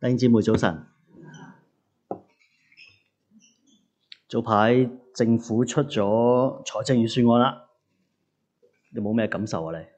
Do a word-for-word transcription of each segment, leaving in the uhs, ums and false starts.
弟兄姊妹早晨，早排政府出咗財政預算案啦，有冇咩感受啊？你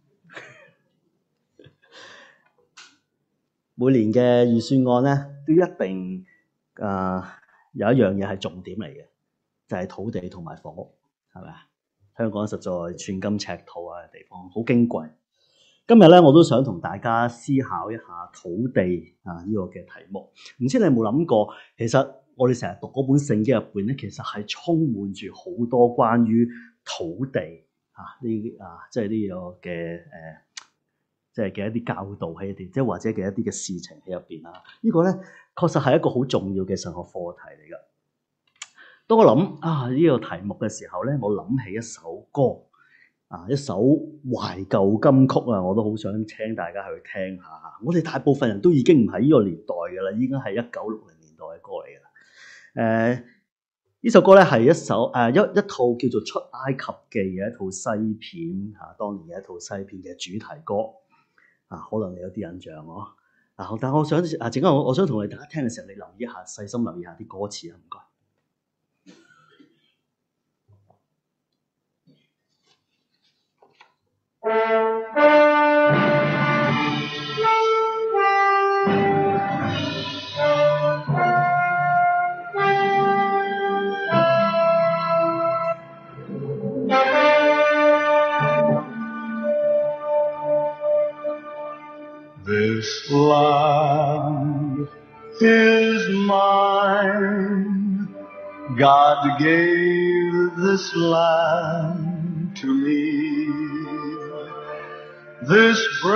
每年嘅預算案咧，都一定啊、呃、有一樣嘢係重點嚟嘅，就係、是、土地同埋房屋，係咪啊？香港實在寸金尺土啊，地方好矜貴。今日咧，我都想同大家思考一下土地啊呢個嘅題目。唔知你有冇諗過，其實我哋成日讀嗰本聖經入邊咧，其實係充滿住好多關於土地啊呢啊，即係呢個嘅誒，即係嘅一啲教導喺入邊，即係或者嘅一啲嘅事情喺入邊啦。呢個咧確實係一個好重要嘅神學課題嚟噶。當我諗啊呢個題目嘅時候咧，我諗起一首歌。啊！一首懷舊金曲啊，我都好想請大家去聽下。我哋大部分人都已經唔喺呢個年代㗎啦，已經係一九六零年代嘅歌嚟㗎啦。誒、呃，呢首歌咧係一首誒、呃、一一套叫做《出埃及記》嘅一套西片嚇、啊，當年嘅一套西片嘅主題歌啊，可能你有啲印象喎。啊，但係我想啊，陣間我我想同你大家聽嘅時候，你留意一下，細心留意一下啲歌詞啊，唔該。 This land is mine. God gave this land to me. This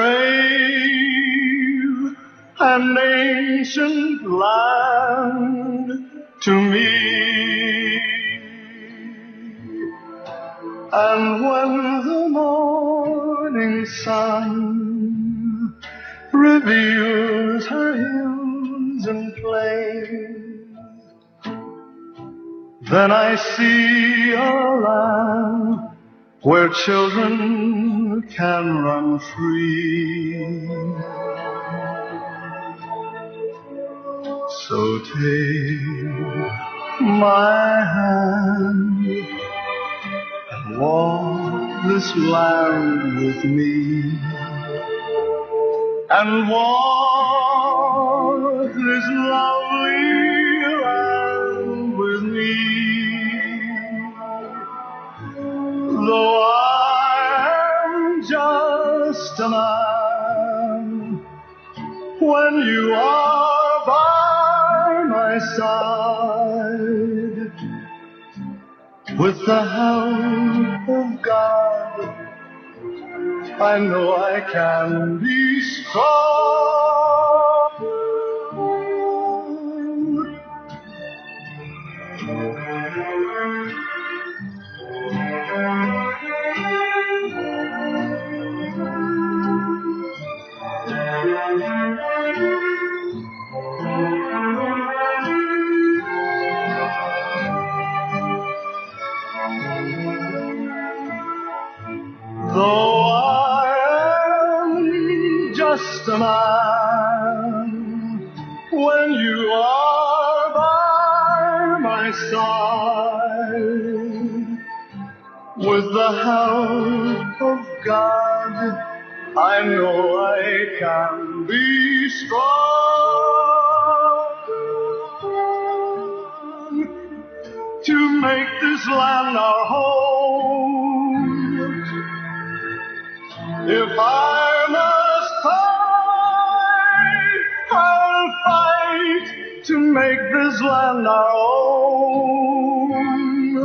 brave and ancient land to me. And when the morning sun reveals her hills and plains, then I see a land where children can run free. So take my hand and walk this land with me, and walk this lovely land with me. Though I am just a man, when you are by my side, with the help of God, I know I can be strong. Though I am just a man, when you are by my side, with the help of God, I know I can be strong to make this land our home. If I must fight, I'll fight to make this land our own.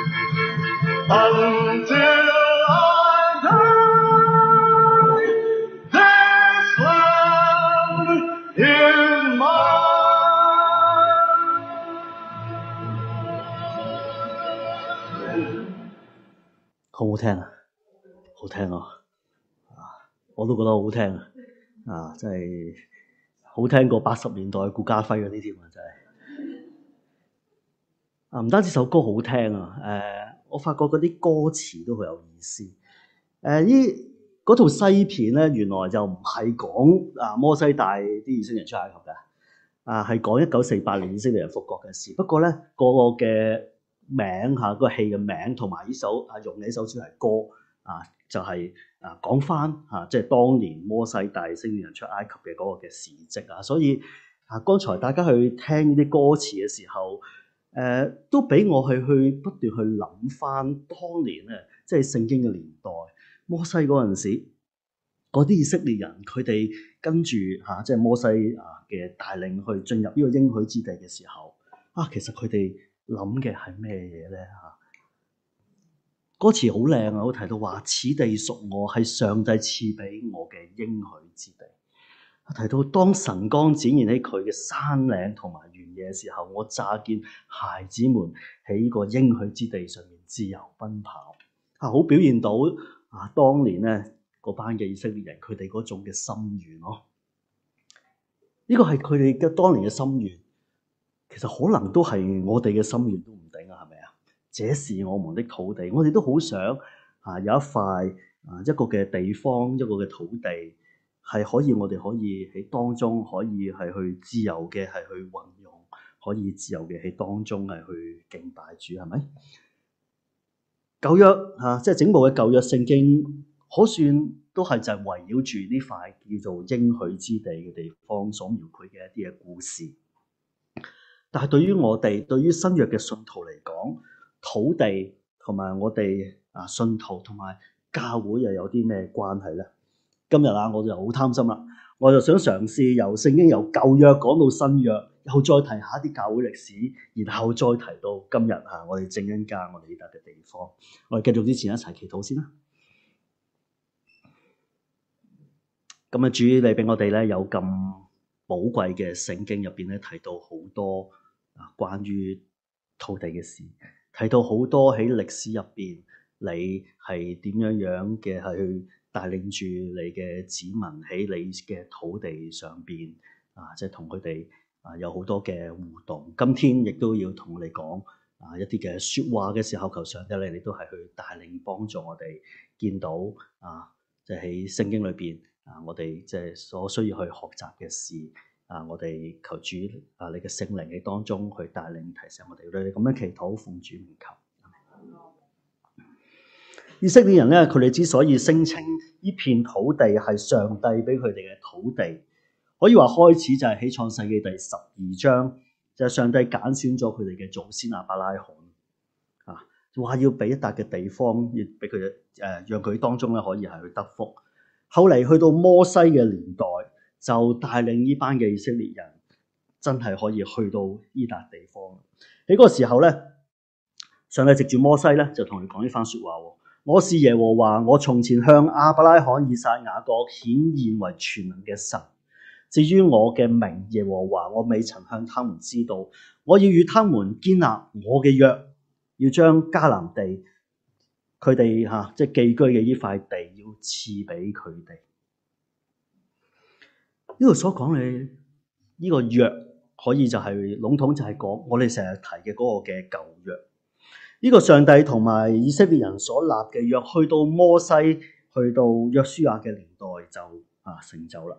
Until I die, this land is mine. 好唔好聽啊？好聽啊！我都覺得好聽啊！啊，真係好聽過八十年代顧嘉輝嗰啲添啊！真係啊，唔單止首歌好聽啊，誒、呃，我發覺嗰啲歌詞都好有意思。誒、呃，呢嗰套西片咧，原來就唔係講啊摩西帶啲以色列人出埃及嘅， 啊，係講一九四八年以色列人復國嘅事。不過咧，個個嘅名嚇，個戲嘅名同埋呢首啊用呢首主題歌啊，就係、是、啊講翻嚇，即係當年摩西帶以色列人出埃及嘅嗰個嘅事蹟啊。所以啊，剛才大家去聽呢啲歌詞嘅時候，誒、呃、都俾我去去不斷去諗翻當年咧，即係聖經嘅年代，摩西嗰陣時，嗰啲以色列人佢哋跟住嚇，即係摩西啊嘅帶領去進入呢個應許之地嘅時候，啊，其實佢哋諗嘅係咩嘢咧嚇？歌詞好靚啊，我提到話此地屬我，係上帝賜俾我嘅應許之地。我提到當晨光展現喺佢嘅山嶺同埋原野嘅時候，我乍見孩子們喺呢個應許之地上面自由奔跑，啊，好表現到啊當年咧嗰班嘅以色列人佢哋嗰種嘅心願咯。呢個係佢哋嘅當年嘅心願，其實可能都係我哋嘅心願都唔定啊，係咪啊？這是我們的土地，我哋都好想啊有一塊啊一個嘅地方，一個嘅土地係可以我哋可以喺當中可以係去自由嘅係去運用，可以自由嘅喺當中係去敬拜主，係咪？舊約啊，即係整部嘅舊約聖經，可算都係就係圍繞住呢塊叫做應許之地嘅地方所描繪嘅一啲嘅故事。但係對於我哋，對於新約嘅信徒嚟講，土地同埋我哋啊信徒同埋教會又有啲咩關係咧？今日啊，我就好貪心啦，我就想嘗試由聖經由舊約講到新約，又再提下一啲教會歷史，然後再提到今日啊，我哋正恩家我哋呢笪嘅地方。我哋繼續之前一齊祈禱先啦。咁啊，主你俾我哋咧有咁寶貴嘅聖經入邊咧，提到好多啊關於土地嘅事，提到好多喺歷史入邊你係點樣樣嘅係去帶領住你嘅子民喺你嘅土地上邊啊，即係同佢哋啊有好多嘅互動。今天亦都要同我哋講啊一啲嘅説話嘅時候，求上帝你哋都係去帶領幫助我哋見到啊，即係喺聖經裏邊啊，我哋即係所需要去學習嘅事啊，我哋求主啊，你嘅聖靈喺當中去帶領提醒我哋，你哋咁樣祈禱奉主名求。以色列人咧，佢哋之所以聲稱呢片土地係上帝俾佢哋嘅土地，可以話開始就係喺創世記第十二章，就係、是、上帝揀選咗佢哋嘅祖先亞伯拉罕啊，話要俾一笪嘅地方，要俾佢誒，讓佢當中咧可以係去得福。後嚟去到摩西嘅年代，就帶領呢班嘅以色列人真係可以去到呢笪地方。喺嗰個時候咧，上帝藉住摩西咧就同佢講呢番説話喎。我是耶和華，我從前向亞伯拉罕、以撒、雅各顯現為全能嘅神。至於我嘅名耶和華，我未曾向他們知道。我要與他們建立我嘅約，要將迦南地佢哋嚇即係寄居嘅呢塊地，要賜俾佢哋。呢度所講嘅呢個約，可以就係、是、籠統就係講我哋成日提嘅嗰個嘅舊約。呢個上帝同埋以色列人所立嘅約，去到摩西，去到約書亞嘅年代就啊成就啦。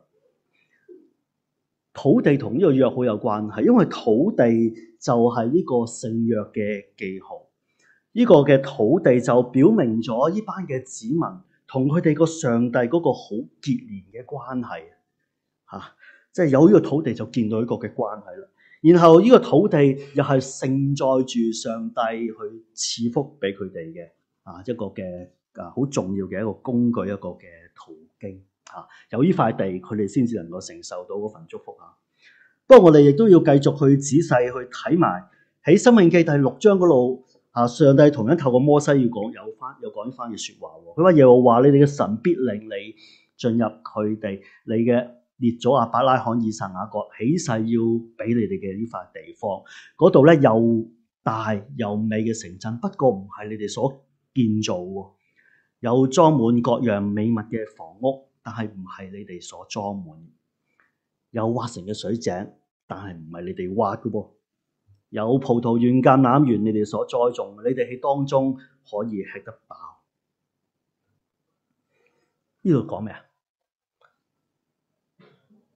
土地同呢個約好有關係，因為土地就係呢個聖約嘅記號。呢、這個嘅土地就表明咗呢班嘅子民同佢哋個上帝嗰個好結連嘅關係。吓、啊，即係有呢個土地就見到一個嘅關係啦。然後呢個土地又係承載住上帝去賜福俾佢哋嘅啊一個嘅啊好重要嘅一個工具，一個嘅途徑啊。有呢塊地，佢哋先至能夠承受到嗰份祝福啊。不過我哋亦都要繼續去仔細去睇埋喺申命記第六章嗰度啊，上帝同樣透過摩西要講有翻有講翻嘅說話。佢話耶和華你哋嘅神必領你進入佢哋你嘅列祖亞伯拉罕、以撒、雅各起誓要俾你哋嘅呢塊地方，嗰度咧又大又美嘅城鎮，不過唔係你哋所建造喎，有裝滿各樣美物嘅房屋，但係唔係你哋所裝滿，有挖成嘅水井，但係唔係你哋挖嘅噃，有葡萄園、橄欖園，你哋所栽種，你哋喺當中可以吃得飽。呢度講咩啊？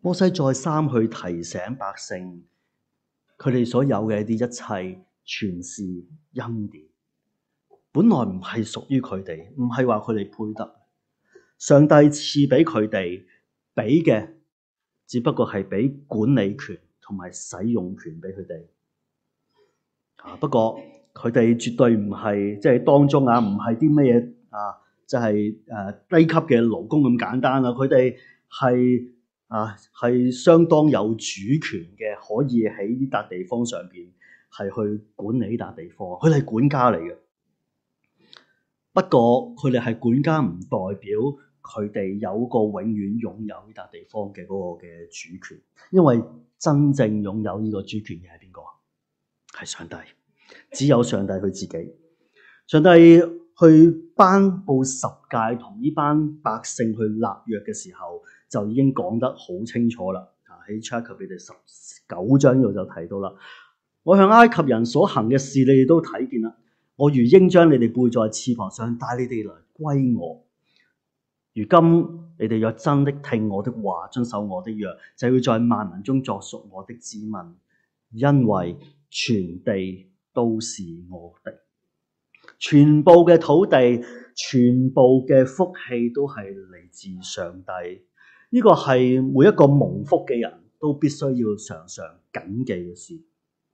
摩西再三去提醒百姓，佢哋所有嘅一啲一切全是恩典，本來唔係屬於佢哋，唔係話佢哋配得。上帝賜俾佢哋，俾嘅只不過係俾管理權同埋使用權俾佢哋。啊，不過佢哋絕對唔係即係當中啊，唔係啲乜嘢啊，就係誒低級嘅勞工咁簡單啦。佢哋係啊係相當有主權嘅，可以喺呢笪地方上邊係去管理呢笪地方。佢哋係管家嚟嘅。不過佢哋係管家唔代表佢哋有個永遠擁有呢笪地方嘅嗰個嘅主權，因為真正擁有呢個主權嘅係邊個？係上帝，只有上帝佢自己。上帝去頒布十誡同呢班百姓去立約嘅時候，就已經講得好清楚啦。喺出埃及記第十九章度就提到啦，我向埃及人所行嘅事，你哋都睇見啦。我如鷹將你哋背在翅膀上，帶你哋來歸我。如今你哋若真的聽我的話，遵守我的約，就要在萬民中作屬我的子民，因為全地都是我的，全部嘅土地，全部嘅福氣都係嚟自上帝。呢個係每一個蒙福嘅人都必須要常常謹記嘅事。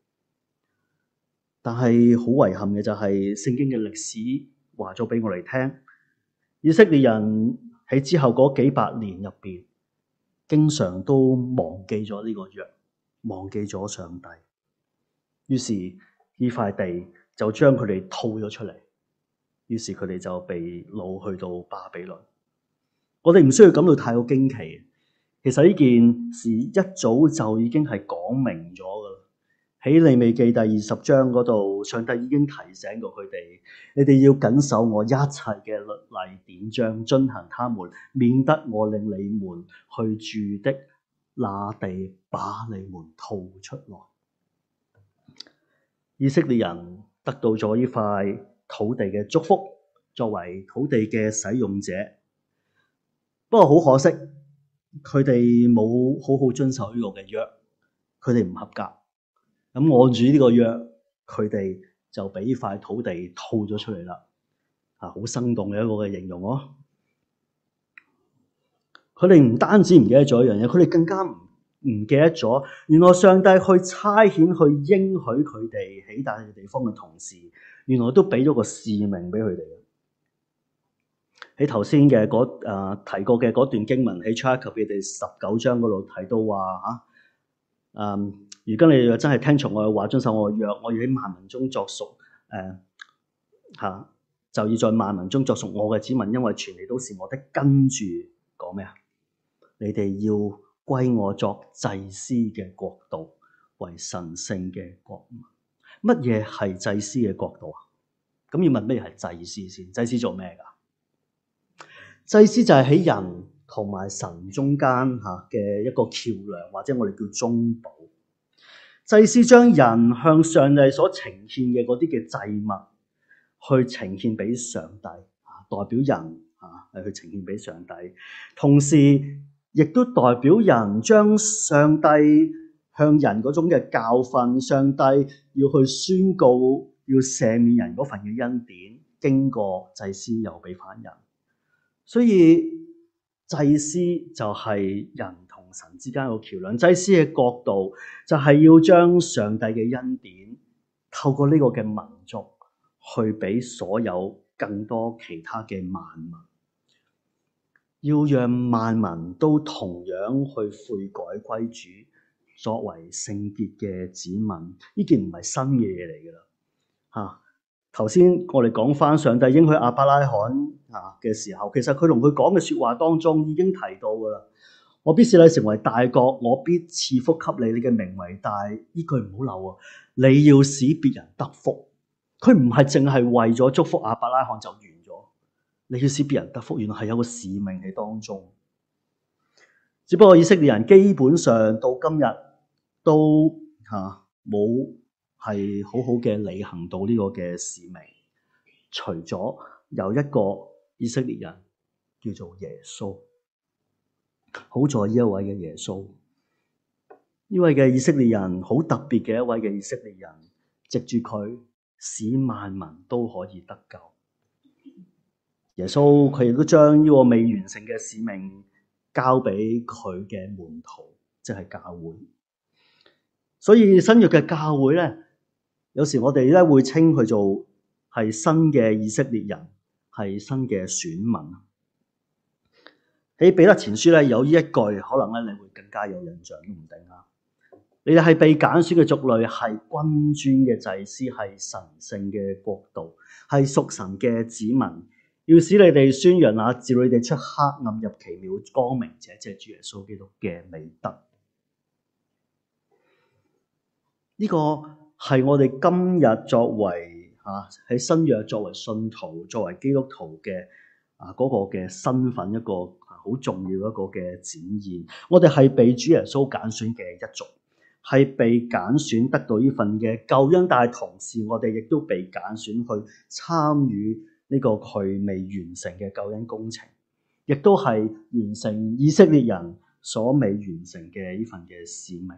但係好遺憾嘅就係聖經嘅歷史話咗俾我哋聽，以色列人喺之後嗰幾百年入邊，經常都忘記咗呢個約，忘記咗上帝。於是呢塊地就將佢哋吐咗出嚟，於是佢哋就被擄去到巴比倫。我哋唔需要感到太過驚奇，其實呢件事一早就已經係講明咗噶啦。喺利未記第二十章嗰度，上帝已經提醒過佢哋，你哋要謹守我一切嘅律例典章，遵行他們，免得我令你們去住的那地把你們吐出來。以色列人得到咗呢塊土地嘅祝福，作為土地嘅使用者。不過好可惜，佢哋冇好好遵守呢個嘅約，佢哋唔合格。咁按住呢個約，佢哋就俾呢塊土地吐咗出嚟啦。啊，好生動嘅一個嘅形容哦。佢哋唔單止唔記得咗一樣嘢，佢哋更加唔唔記得咗，原來上帝去差遣去應許佢哋喺大嘅地方嘅同時，原來都俾咗個使命俾佢哋。喺頭先嘅嗰誒提過嘅嗰段經文喺出埃及記第十九章嗰度提到話嚇，嗯，如今你哋真係聽從我嘅話，遵守我嘅約，我要喺萬民中作屬，誒、呃、嚇、啊、就要在萬民中作屬我嘅子民，因為全地都是我的。跟住講咩啊？你哋要歸我作祭司嘅國度，為神聖嘅國民。乜嘢係祭司嘅國度啊？咁要問咩係祭司先？祭司做咩㗎？祭司就係喺人同埋神中間嚇嘅一個橋梁，或者我哋叫中保。祭司將人向上帝所呈獻嘅嗰啲嘅祭物，去呈獻俾上帝，代表人嚇係去呈獻俾上帝，同時亦都代表人將上帝向人嗰種嘅教訓，上帝要去宣告要赦免人嗰份嘅恩典，經過祭司又俾返人。所以祭司就係人同神之間個橋梁，祭司嘅角度就係要將上帝嘅恩典透過呢個嘅民族去俾所有更多其他嘅萬民，要讓萬民都同樣去悔改歸主，作為聖潔嘅子民。呢件唔係新嘅嘢嚟㗎啦，嚇。頭先我哋講翻上帝應許亞伯拉罕啊嘅時候，其實佢同佢講嘅說話當中已經提到噶啦。我必使你成為大國，我必賜福給你，你嘅名為大。呢句唔好漏啊！你要使別人得福，佢唔係淨係為咗祝福亞伯拉罕就完咗。你要使別人得福，原來係有個使命喺當中。只不過以色列人基本上到今日都吓冇係好好嘅履行到呢個嘅使命，除咗有一個以色列人叫做耶穌。 好在呢一位嘅耶穌，呢位嘅以色列人，好特別嘅一位嘅以色列人，藉住佢使萬民都可以得救。耶穌佢亦都將呢個未完成嘅使命交俾佢嘅門徒，即係教會。所以新約嘅教會咧，有時我哋咧會稱佢做係新嘅以色列人，係新嘅選民。喺彼得前書咧有呢一句，可能咧你會更加有印象都唔定啊！你哋係被揀選嘅族類，係君尊嘅祭司，係神聖嘅國度，係屬神嘅子民，要使你哋宣揚那召你哋出黑暗入奇妙光明者，即係主耶穌基督嘅美德。呢、這個係我哋今日作為啊喺新約作為信徒、作為基督徒嘅啊嗰、那個嘅身份，一個好重要一個嘅展現。我哋係被主耶穌揀選嘅一族，係被揀選得到呢份嘅救恩，但係同時我哋亦都被揀選去參與呢個佢未完成嘅救恩工程，亦都係完成以色列人所未完成嘅呢份嘅使命。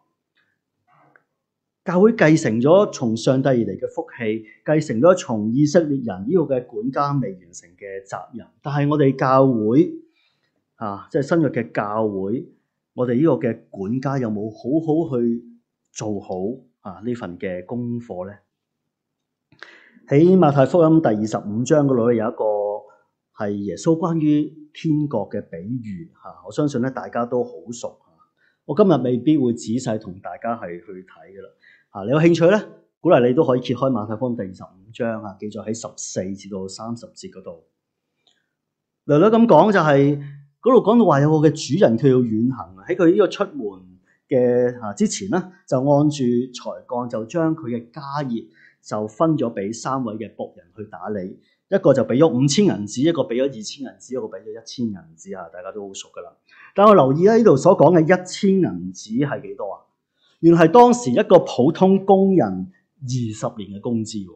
教會繼承咗從上帝而嚟嘅福氣，繼承咗從以色列人呢個嘅管家未完成嘅責任。但係我哋教會啊，即係新約嘅教會，我哋呢個嘅管家有冇好好去做好啊呢份嘅功課咧？喺馬太福音第二十五章嗰度有一個係耶穌關於天國嘅比喻嚇，我相信咧大家都好熟。我今日未必會仔細同大家係去睇噶啦。啊，你有興趣咧，鼓勵你都可以揭開馬太福音第二十五章啊，記載喺十四至到三十節嗰度。略略咁講就係嗰度講到話有個嘅主人佢要遠行，喺佢呢個出門嘅啊之前咧，就按住才幹就將佢嘅家業就分咗俾三位嘅僕人去打理，一個就俾咗五千銀子，一個俾咗二千銀子，一個俾咗一千銀子啊，大家都好熟噶啦。但我留意喺呢度所講嘅一千銀子係幾多啊？原來係當時一個普通工人二十年嘅工資，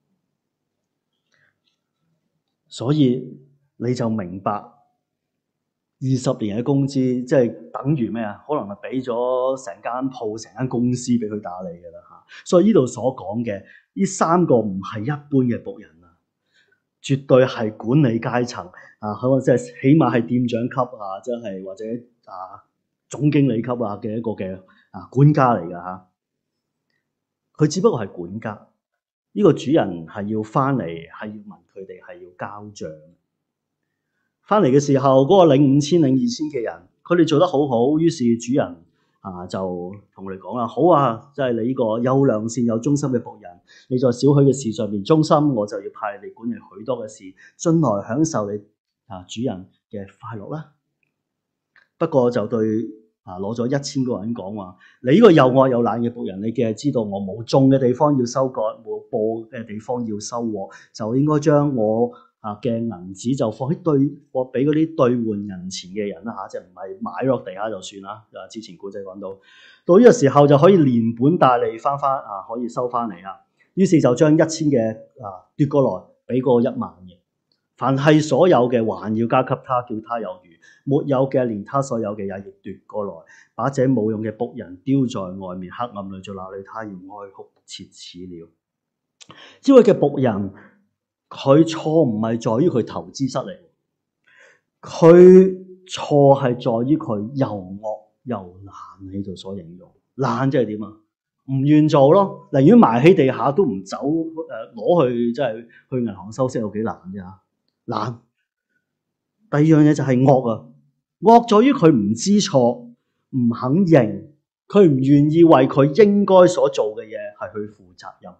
所以你就明白二十年嘅工資即係等於咩啊？可能係俾咗成間鋪、成間公司俾佢打理嘅啦嚇。所以呢度所講嘅呢三個唔係一般嘅僕人啊，絕對係管理階層啊，可能即係起碼係店長級啊，即係或者啊總經理級啊嘅一個嘅。啊，管家嚟噶吓，佢只不過係管家。呢、這個主人係要翻嚟，係要問佢哋係要交賬。翻嚟嘅時候，嗰、那個領五千、領二千嘅人，佢哋做得好好，於是主人啊就同佢哋講啦：好啊，即係你呢個有良善、有忠心嘅僕人，你在少許嘅事上面忠心，我就要派你管理許多嘅事，進來享受你啊主人嘅快樂啦。不過就對。啊！攞咗一千個人講話，你呢個又愛又懶嘅僕人，你既係知道我冇種嘅地方要收割，冇播嘅地方要收穫，就應該將我啊嘅銀子就放喺兌，我俾嗰啲兌換銀錢嘅人啦嚇，即係唔係買落地下就算啦。啊，之前古仔講到，到呢個時候就可以連本帶利翻翻啊，可以收翻嚟啊。於是就將一千嘅啊奪過來，俾個一萬嘅。凡係所有嘅，還要加給他，叫他有餘；沒有嘅，連他所有嘅也要奪過來，把這冇用嘅僕人丟在外面黑暗裏，在那裏他要哀哭切齒了。呢位嘅僕人，佢錯唔係在於佢投資失利，佢錯係在於佢又惡又懶喺度所形容。懶即係點啊？唔願做咯，寧願埋喺地下都唔走，誒攞去即係去銀行收息，有幾難啫？懶。第二樣嘢就係惡啊，惡在於佢唔知錯，唔肯認，佢唔願意為佢應該所做嘅嘢係去負責任。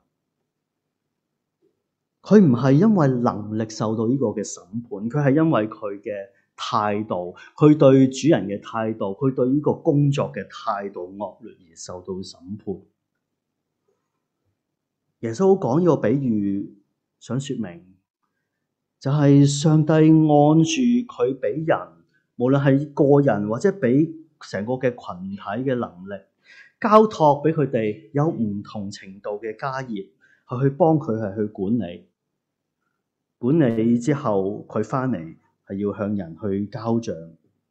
佢唔係因為能力受到呢個嘅審判，佢係因為佢嘅態度，佢對主人嘅態度，佢對呢個工作嘅態度惡劣而受到審判。耶穌講呢個比喻，想說明就係上帝按住佢俾人，無論係個人或者俾成個嘅群體嘅能力，交託俾佢哋有唔同程度嘅家業，係去幫佢係去管理。管理之後，佢翻嚟係要向人去交賬。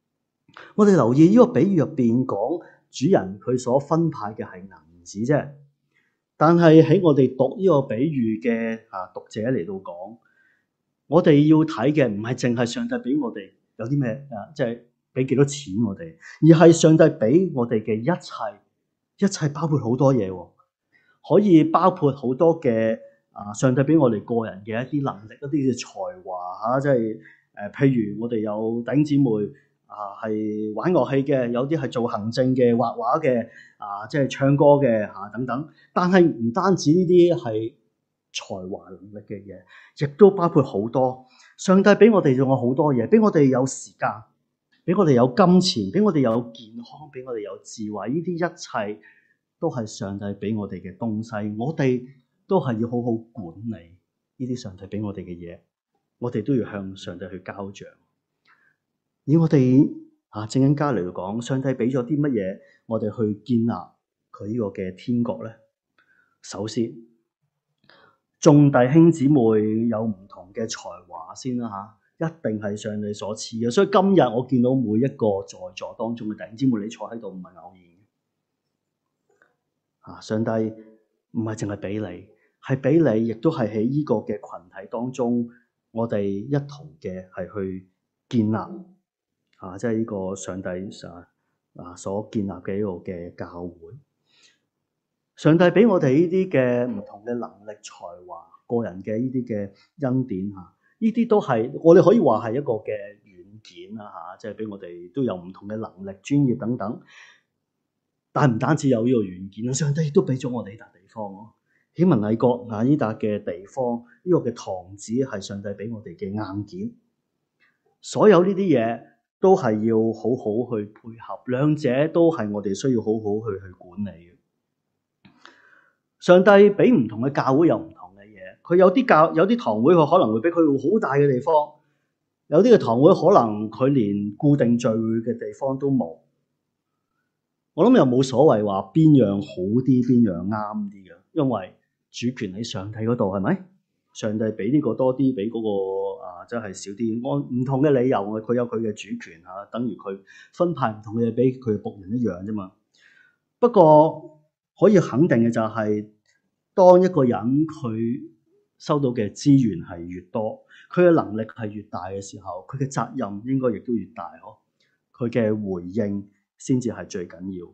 我哋留意呢個比喻入邊講主人佢所分派嘅係銀子啫，但係喺我哋讀呢個比喻嘅啊讀者嚟到講，我哋要睇嘅唔係淨係上帝俾我哋有啲咩啊，即係俾幾多錢我哋，而係上帝俾我哋嘅一切，一切包括好多嘢喎，可以包括好多嘅啊，上帝俾我哋個人嘅一啲能力、一啲嘅才華嚇，即係誒，譬如我哋有弟兄姊妹啊，係玩樂器嘅，有啲係做行政嘅、畫畫嘅啊，即係唱歌嘅嚇等等。但係唔單止呢啲係才華能力嘅嘢，亦都包括好多上帝俾我哋仲有好多嘢，俾我哋有時間，俾我哋有金錢，俾我哋有健康，俾我哋有智慧，呢啲一切都係上帝俾我哋嘅東西，我哋都係要好好管理呢啲上帝俾我哋嘅嘢，我哋都要向上帝去交賬。而我哋啊正經家嚟講，上帝俾咗啲乜嘢我哋去建立佢呢個嘅天國咧？首先，眾弟兄姊妹有唔同嘅才華先啦嚇，一定係上帝所賜嘅。所以今日我見到每一個在座當中嘅弟兄姊妹，你坐喺度唔係偶然嘅。啊，上帝唔係淨係俾你，係俾你，亦都係喺呢個嘅群體當中，我哋一同嘅係去建立啊，即係呢個上帝啊啊所建立嘅一個嘅教會。上帝俾我哋呢啲嘅唔同嘅能力、才華、個人嘅呢啲嘅恩典嚇，呢啲都係我哋可以話係一個嘅軟件啦嚇，即係俾我哋都有唔同嘅能力、專業等等。但唔單止有呢個軟件，上帝亦都俾咗我哋呢笪地方咯。喺文禮國啊呢笪嘅地方，呢、這個嘅堂子係上帝俾我哋嘅硬件。所有呢啲嘢都係要好好去配合，兩者都係我哋需要好好去去管理嘅。上帝俾唔同嘅教會有唔同嘅嘢，佢有啲教有啲堂會佢可能會俾佢好大嘅地方，有啲嘅堂會可能佢連固定聚會嘅地方都冇。我諗又冇所謂話邊樣好啲，邊樣啱啲嘅，因為主權喺上帝嗰度，係咪？上帝俾呢個多啲，俾嗰個啊真係少啲，按唔同嘅理由，佢有佢嘅主權嚇，等於佢分派唔同嘅嘢俾佢嘅僕人一樣啫嘛。不過可以肯定嘅就係，當一個人佢收到嘅資源係越多，佢嘅能力係越大嘅時候，佢嘅責任應該亦都越大呵。佢嘅回應先至係最緊要。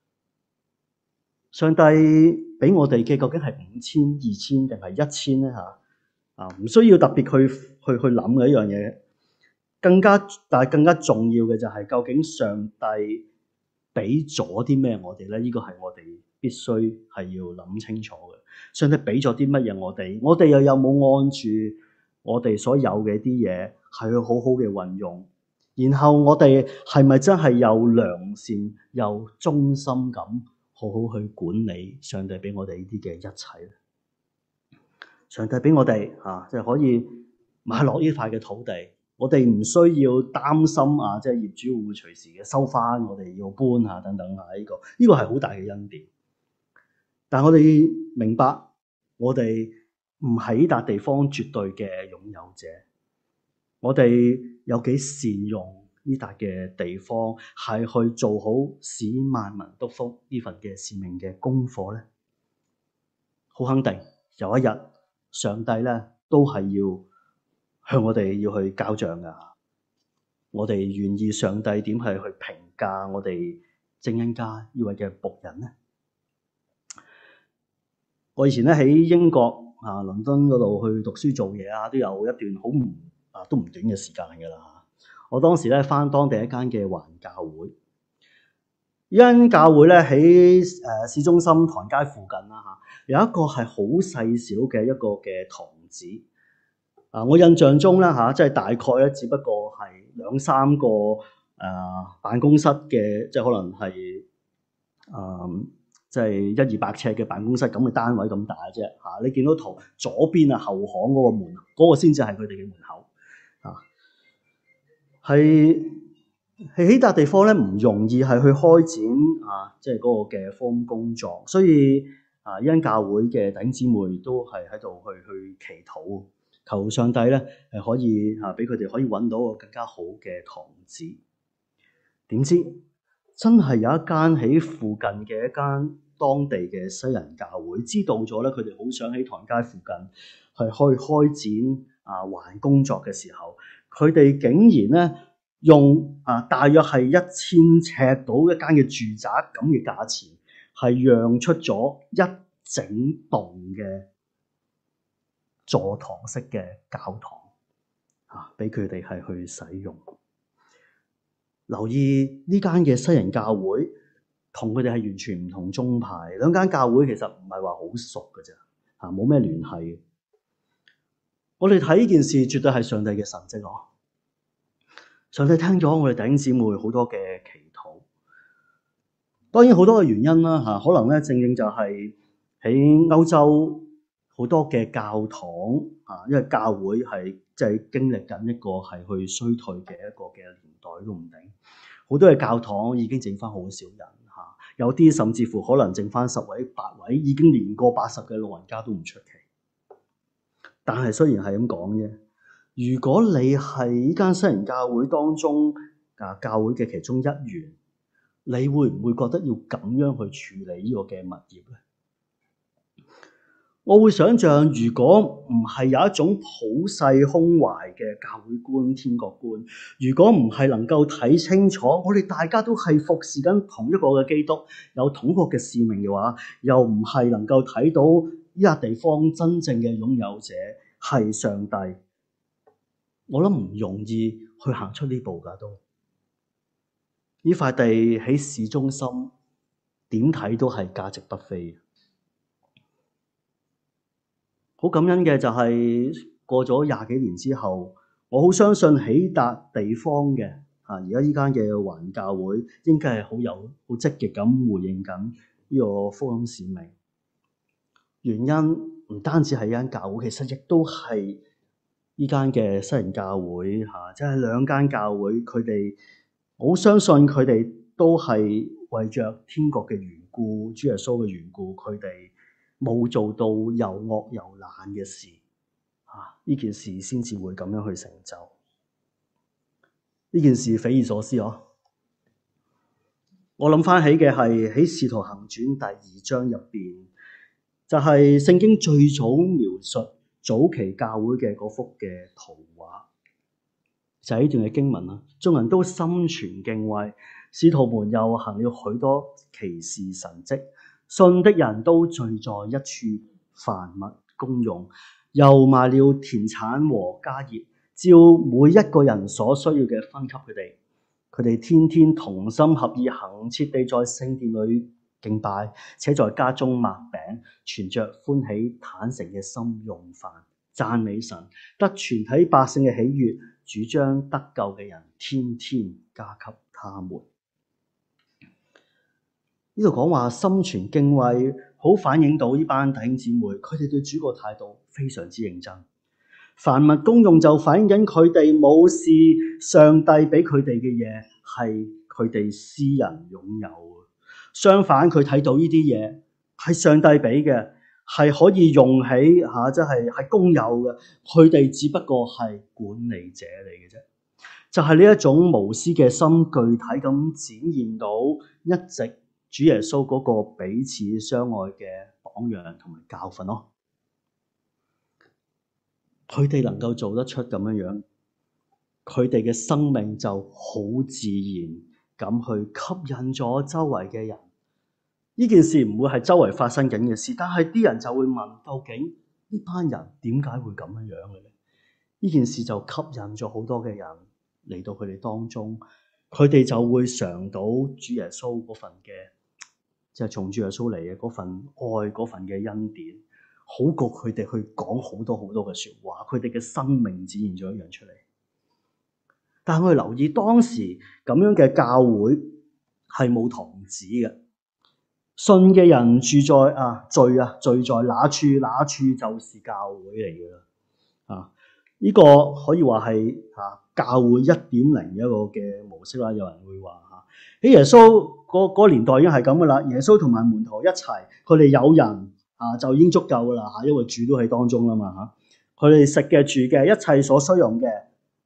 上帝俾我哋嘅究竟係五千、二千定係一千咧嚇？啊，唔需要特別去去去諗嘅一樣嘢。更加但係更加重要嘅就係究竟上帝俾咗啲咩我哋咧？呢個係我哋必須係要諗清楚嘅。上帝俾咗啲乜嘢我哋？我哋又有冇按住我哋所有嘅啲嘢係去好好嘅運用？然後我哋係咪真係有良善又忠心咁好好去管理上帝俾我哋呢啲嘅一切咧？上帝俾我哋啊，即係可以買落呢塊嘅土地，我哋唔需要擔心啊，即係業主會唔會隨時嘅收翻，我哋要搬下等等啊，呢個呢個係好大嘅恩典。但我哋明白，我哋唔係呢笪地方絕對嘅擁有者。我哋有幾善用呢笪嘅地方，係去做好使萬民得福呢份嘅使命嘅功課咧？好肯定，有一日上帝咧都係要向我哋要去交賬噶。我哋願意上帝點係去評價我哋正恩家呢位嘅僕人咧？我以前咧喺英國啊倫敦嗰度去讀書做嘢啊，都有一段好唔啊都唔短嘅時間噶啦。我當時咧返當地一間嘅華人教會，呢間教會咧喺誒市中心唐街附近啦嚇，有一個係好細小嘅一個嘅堂子。啊，我印象中咧嚇，即係大概咧，只不過係兩三個誒、呃、辦公室嘅，即係可能係誒即係一二百尺嘅辦公室咁嘅單位咁大啫嚇。你見到圖左邊啊後巷嗰個門，嗰、嗰個先至係佢哋嘅門口啊。係係喺笪地方咧，唔容易係去開展啊，即係嗰個嘅福音工作。所以啊，呢間教會嘅弟兄姊妹都係喺度去去祈禱，求上帝咧係可以啊，俾佢哋可以揾到個更加好嘅堂子。 點知真係有一間喺附近嘅一間當地嘅西人教會，知道咗咧，佢哋好想喺唐街附近係去開展啊環工作嘅時候，佢哋竟然咧用啊大約係一千尺到一間嘅住宅咁嘅價錢，係讓出咗一整棟嘅座堂式嘅教堂啊，俾佢哋係去使用。留意呢間嘅西人教會同佢哋係完全唔同宗派，兩間教會其實唔係話好熟嘅啫，嚇冇咩聯繫。我哋睇呢件事絕對係上帝嘅神蹟咯。上帝聽咗我哋弟兄姊妹好多嘅祈禱，當然好多嘅原因啦嚇，可能咧正正就係喺歐洲好多嘅教堂啊，因為教會係即係經歷緊一個係去衰退嘅一個嘅年代都唔定，好多嘅教堂已經剩翻好少人嚇，有啲甚至乎可能剩翻十位八位，已經年過八十嘅老人家都唔出奇。但係雖然係咁講啫，如果你係呢間西人教會當中啊教會嘅其中一員，你會唔會覺得要咁樣去處理呢個嘅物業咧？我會想象，如果唔係有一種普世胸懷嘅教會觀、天國觀，如果唔係能夠睇清楚，我哋大家都係服侍緊同一個嘅基督，有同一個嘅使命嘅話，又唔係能夠睇到呢個地方真正嘅擁有者係上帝，我諗唔容易去行出呢步噶。都呢塊地喺市中心，點睇都係價值不菲。好感恩嘅就係過咗廿幾年之後，我好相信喺笪地方嘅啊，而家依間嘅環教會應該係好有好積極咁回應緊呢個福音使命。原因唔單止係一間教會，其實亦都係依間嘅西人教會嚇，即係兩間教會，佢哋我好相信佢哋都係為着天國嘅緣故、主耶穌嘅緣故，佢哋冇做到又惡又懶嘅事，啊！呢件事先至會咁樣去成就。呢件事匪夷所思哦！我諗翻起嘅係喺《使徒行傳》第二章入邊，就係聖經最早描述早期教會嘅嗰幅嘅圖畫，就係呢段嘅經文啦。眾人都心存敬畏，使徒們又行了許多奇事神蹟。信的人都聚在一處，凡物公用，又賣了田產和家業，照每一個人所需要嘅分給佢哋。佢哋天天同心合意，恆切地在聖殿裏敬拜，且在家中擘餅，存着歡喜坦誠嘅心用飯，讚美神，得全體百姓嘅喜悅。主將得救嘅人天天加給他們。呢度講話心存敬畏，好反映到呢班弟兄姊妹，佢哋對主個態度非常之認真。凡物公用就反映緊佢哋冇視上帝俾佢哋嘅嘢係佢哋私人擁有。相反，佢睇到呢啲嘢係上帝俾嘅，係可以用起吓，即係係公有嘅。佢哋只不過係管理者嚟嘅啫。就係呢一種無私嘅心，具體咁展現到一直主耶穌嗰個彼此相愛嘅榜樣同埋教訓咯。佢哋能夠做得出咁樣樣，佢哋嘅生命就好自然咁去吸引咗周圍嘅人。呢件事唔會係周圍發生緊嘅事，但係啲人就會問：究竟呢班人點解會咁樣樣嘅咧？呢件事就吸引咗好多嘅人嚟到佢哋當中，佢哋就會嘗到主耶穌嗰份嘅，即係從主耶穌嚟嘅嗰份愛，嗰份嘅恩典，好過佢哋去講好多好多嘅說話。佢哋嘅生命展現咗一樣出嚟。但係我哋留意當時咁樣嘅教會係冇堂子嘅，信嘅人住在啊聚啊聚在哪處，哪處就是教會嚟嘅啦。啊，呢、這個可以話係啊教會一點零一個嘅模式啦。有人會話吓喺耶穌嗰嗰年代已經係咁噶啦。耶穌同埋門徒一齊，佢哋有人啊就已經足夠噶啦吓，因為主都喺當中啦嘛吓。佢哋食嘅住嘅一切所需用嘅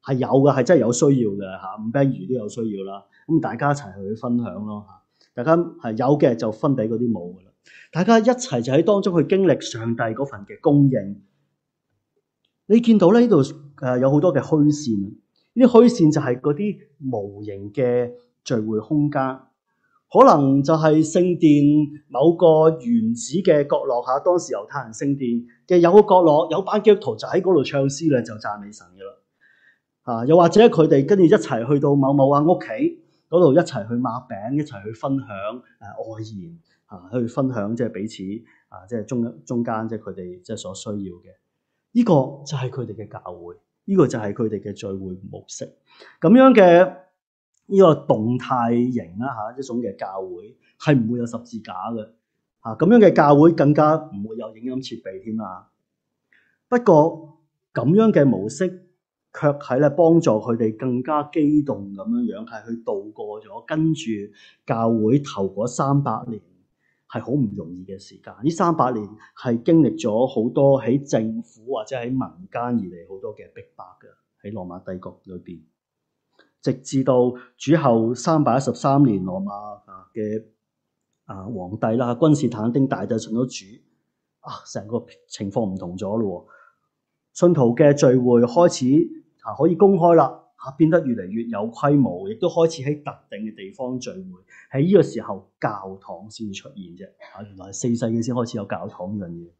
係有嘅，係真係有需要嘅嚇，五餅魚都有需要啦。咁大家一齊去分享咯嚇，大家係有嘅就分俾嗰啲冇嘅啦。大家一齊就喺當中去經歷上帝嗰份嘅供應。你見到咧呢度誒有好多嘅虛線，呢啲虛線就係嗰啲無形嘅聚會空間。可能就係聖殿某個原址嘅角落嚇，當時猶太人聖殿嘅有個角落，有班基督徒就喺嗰度唱詩咧，就讚美神嘅啦。啊，又或者佢哋跟住一齊去到某某啊屋企嗰度一齊去擘餅，一齊去分享誒愛言啊，去分享即係彼此啊，即係中中間即係佢哋即係所需要嘅。呢個就係佢哋嘅教會，呢個就係佢哋嘅聚會模式。咁樣嘅呢個動態型啦嚇，一種嘅教會係唔會有十字架嘅嚇，咁樣嘅教會更加唔會有影音設備添啦。不過咁樣嘅模式卻係咧幫助佢哋更加激動咁樣樣，係去度過咗跟住教會頭嗰三百年係好唔容易嘅時間。呢三百年係經歷咗好多喺政府或者喺民間而嚟好多嘅逼迫嘅，喺羅馬帝國裏邊。直至到主後三百一十三年，羅馬嘅啊皇帝啦，君士坦丁大帝信咗主，啊成個情況唔同咗咯。信徒嘅聚會開始啊可以公開啦，啊變得越嚟越有規模，亦都開始喺特定嘅地方聚會。喺呢個時候，教堂先出現啫。啊，原來係四世紀先開始有教堂呢樣嘢。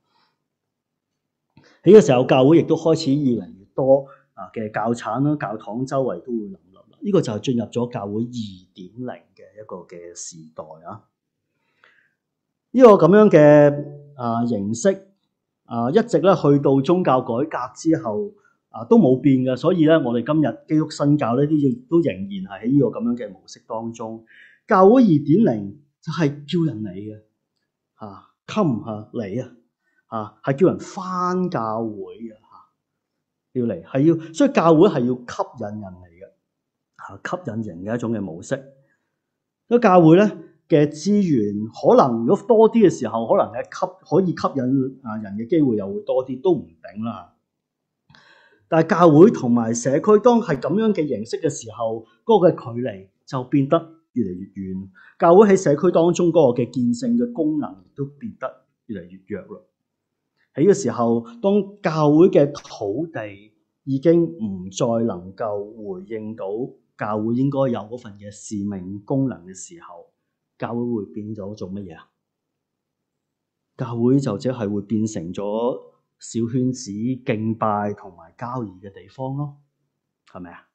喺呢個時候，教會亦都開始越嚟越多啊嘅教產啦，教堂周圍都會林立啦。呢、這個就係進入咗教會二點零嘅一個嘅時代啊！呢、這個咁樣嘅啊形式啊，一直咧去到宗教改革之後啊，都冇變嘅。所以咧，我哋今日基督新教呢啲亦都仍然係喺呢個咁樣嘅模式當中。教會二點零就係叫人嚟嘅嚇，come 嚇嚟啊！啊，係叫人返教會嘅嚇，要嚟係要，所以教會係要吸引人嚟嘅嚇，吸引人嘅一種嘅模式。咁教會咧嘅資源可能如果多啲嘅時候，可能係吸可以吸引啊人嘅機會又會多啲，都唔定啦。但係教會同埋社區當係咁樣嘅形式嘅時候，嗰個嘅距離就變得越嚟越遠。教會喺社區當中嗰個嘅見證嘅功能亦都變得越嚟越弱啦。喺呢個時候，當教會嘅土地已經唔再能夠回應到教會應該有嗰份嘅使命功能嘅時候，教會會變咗做乜嘢啊？教會就即係會變成咗小圈子敬拜同埋交易嘅地方咯，係咪啊？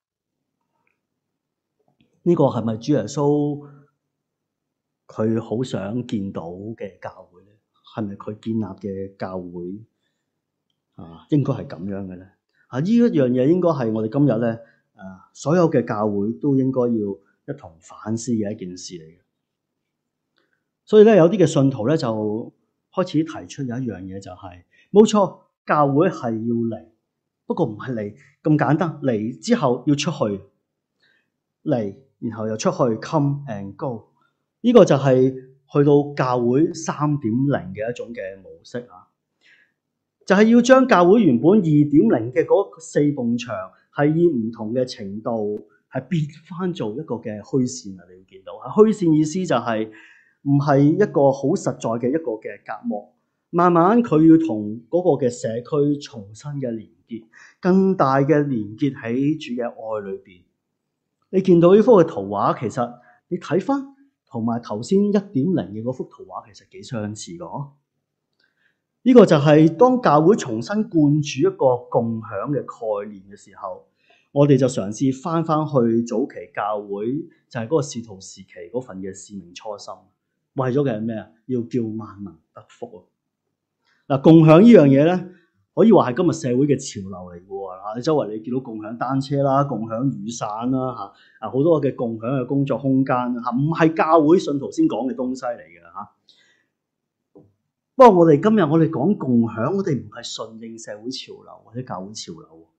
呢個係咪主耶穌佢好想見到嘅教會咧？係咪佢建立嘅教會啊？應該係咁樣嘅咧。啊，呢一樣嘢應該係我哋今日咧，誒，所有嘅教會都應該要一同反思嘅一件事嚟嘅。所以咧，有啲嘅信徒咧就開始提出有一樣嘢，就係冇錯，教會係要嚟，不過唔係嚟咁簡單，嚟之後要出去，嚟然後又出去 come and go。呢個就係去到教會三點零嘅一種嘅模式啊，就係要將教會原本二點零嘅嗰四埲牆，係以唔同嘅程度係變翻做一個嘅虛線啊！你會見到啊，虛線意思就係唔係一個好實在嘅一個嘅隔膜，慢慢佢要同嗰個嘅社區重新嘅連結，更大嘅連結喺主嘅愛裏邊。你見到呢幅嘅圖畫，其實你睇翻同埋頭先一點零嘅嗰幅圖畫，其實幾相似嘅。呢個就係當教會重新灌注一個共享嘅概念嘅時候，我哋就嘗試翻翻去早期教會，就係嗰個使徒時期嗰份嘅使命初心，為咗嘅係咩啊？要叫萬民得福啊！嗱，共享呢樣嘢咧，可以話係今日社會嘅潮流嚟嘅喎。你周圍你見到共享單車啦、共享雨傘啦，嚇啊好多嘅共享嘅工作空間啦，嚇唔係教會信徒先講嘅東西嚟嘅嚇。不過我哋今日我哋講共享，我哋唔係順應社會潮流或者教會潮流。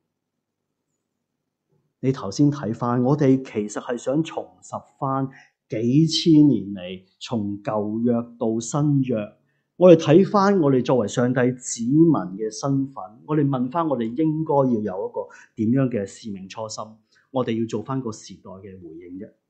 你頭先睇翻，我哋其實係想重拾翻幾千年嚟從舊約到新約我哋睇翻我哋作為上帝子民嘅身份，我哋問翻我哋應該要有一個點樣嘅使命初心，我哋要做翻個時代嘅回應啫。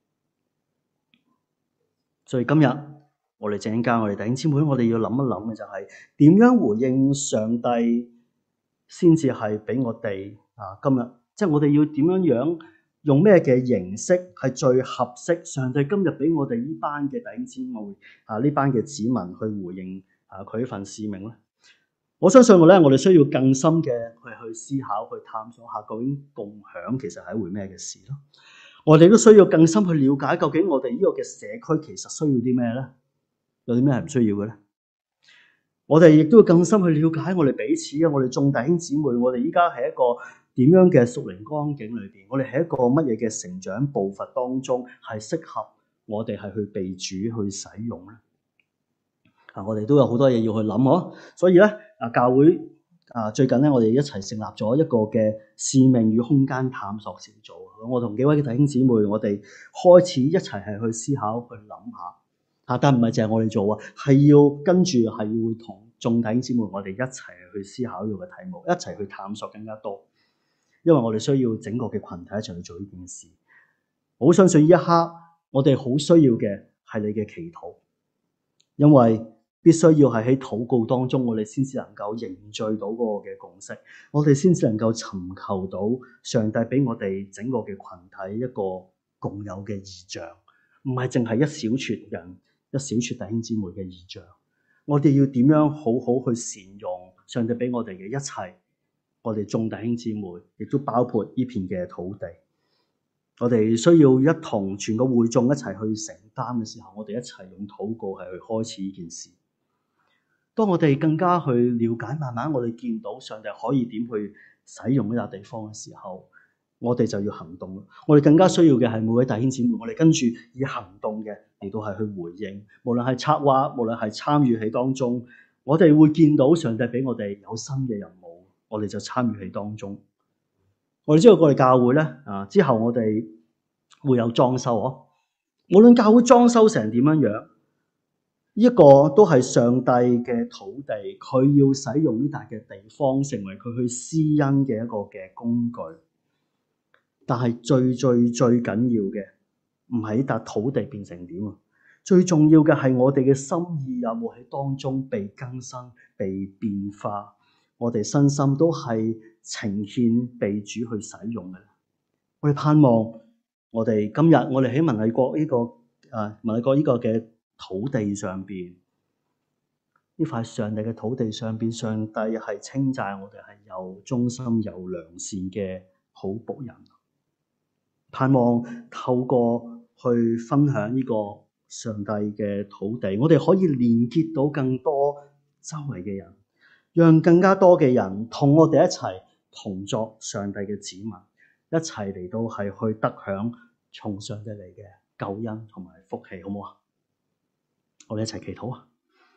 所以今日我哋陣間我哋弟兄姊妹，我哋要諗一諗嘅就係點樣回應上帝，先至係俾我哋啊今日，即係我哋要點樣樣用咩嘅形式係最合適上帝今日俾我哋呢班嘅弟兄姊妹啊呢班嘅子民去回應啊佢呢份使命咧。我相信我咧，我哋需要更深嘅去去思考、去探索下究竟共享其實係一回咩嘅事咯。我哋都需要更深去了解究竟我哋呢個嘅社區其實需要啲咩咧？有啲咩係唔需要嘅咧？我哋亦都要更深去了解我哋彼此啊！我哋眾弟兄姊妹，我哋依家係一個點樣嘅屬靈光景裏邊？我哋係一個乜嘢嘅成長步伐當中係適合我哋係去被主去使用咧？啊！我哋都有好多嘢要去諗嗬，所以咧啊，教會啊最近咧，我哋一齊成立咗一個嘅使命與空間探索小組。我同幾位嘅弟兄姊妹，我哋開始一齊係去思考、去諗下啊，但唔係淨係我哋做啊，係要跟住係要同眾弟兄姊妹，我哋一齊去思考呢個題目，一齊去探索更加多。因為我哋需要整個嘅群體一齊去做呢件事。我好相信呢一刻，我哋好需要嘅係你嘅祈禱，因為必須要係喺禱告當中，我哋先至能夠凝聚到嗰個嘅共識，我哋先至能夠尋求到上帝俾我哋整個嘅群體一個共有嘅異象，唔係淨係一小撮人、一小撮弟兄姊妹嘅異象。我哋要點樣好好去善用上帝俾我哋嘅一切，我哋眾弟兄姊妹，亦都包括呢片嘅土地。我哋需要一同全個會眾一齊去承擔嘅時候，我哋一齊用禱告係去開始呢件事。當我哋更加去了解，慢慢我哋見到上帝可以點去使用呢笪地方嘅時候，我哋就要行動。我哋更加需要嘅係每位弟兄姊妹，我哋跟住以行動嘅嚟到係去回應，無論係策劃，無論係參與喺當中，我哋會見到上帝俾我哋有新嘅任務，我哋就參與喺當中。我哋知道我哋教會咧啊，之後我哋會有裝修哦。無論教會裝修成點樣樣，呢一個都係上帝嘅土地，佢要使用呢笪嘅地方，成為佢去施恩嘅一個嘅工具。但係最最最緊要嘅，唔係呢笪土地變成點啊！最重要嘅係我哋嘅心意有冇喺當中被更新、被變化。我哋身心都係呈獻被主去使用嘅。我哋盼望我哋今日我哋喺文禮國呢個誒文禮國呢個嘅土地上邊，呢塊上帝嘅土地上邊，上帝係稱讚我哋係有忠心、有良善嘅好僕人。盼望透過去分享呢個上帝嘅土地，我哋可以連結到更多周圍嘅人，讓更加多嘅人同我哋一齊同作上帝嘅子民，一齊嚟到係去得享從上帝嚟嘅救恩同埋福氣，好唔好啊？我哋一齊祈禱啊！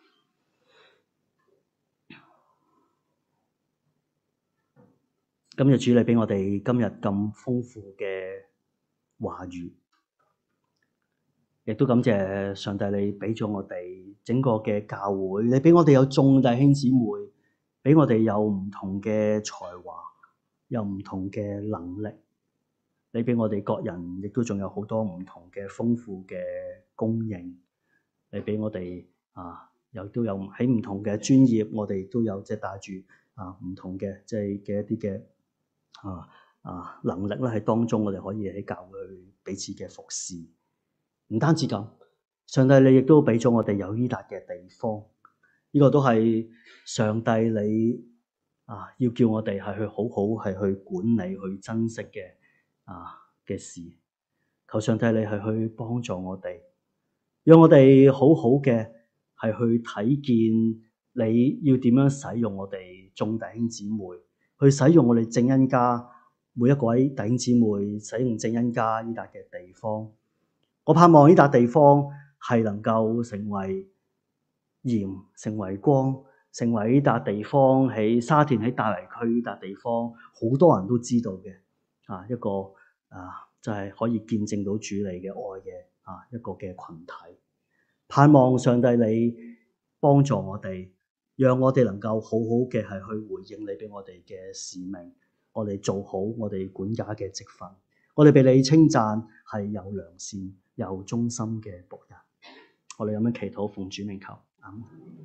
今日主你俾我哋今日咁豐富嘅話語，亦都感謝上帝你俾咗我哋整個嘅教會，你俾我哋有眾弟兄姊妹，俾我哋有唔同嘅才華，有唔同嘅能力，你俾我哋各人亦都仲有好多唔同嘅豐富嘅供應。你俾我哋啊，又都有喺唔同嘅專業，我哋都有即係帶住啊唔同嘅即係嘅一啲嘅啊啊能力咧喺當中，我哋可以喺教會彼此嘅服侍。唔單止咁，上帝你亦都俾咗我哋有依笪嘅地方，呢、這個都係上帝你啊要叫我哋係去好好係去管理、去珍惜嘅啊嘅事。求上帝你係去幫助我哋。讓我哋好好嘅係去睇見你要點樣使用我哋眾弟兄姊妹，去使用我哋正恩家每一位弟兄姊妹，使用正恩家呢笪嘅地方。我盼望呢笪地方係能夠成為鹽，成為光，成為呢笪地方喺沙田喺大圍區呢笪地方，好多人都知道嘅啊一個啊就係、是、可以見證到主你嘅愛嘅。啊，一個嘅群體，盼望上帝你幫助我哋，讓我哋能夠好好嘅係去回應你俾我哋嘅使命，我哋做好我哋管家嘅職分，我哋被你稱讚係有良善、有忠心嘅僕人。我哋咁樣祈禱奉主名求，阿們。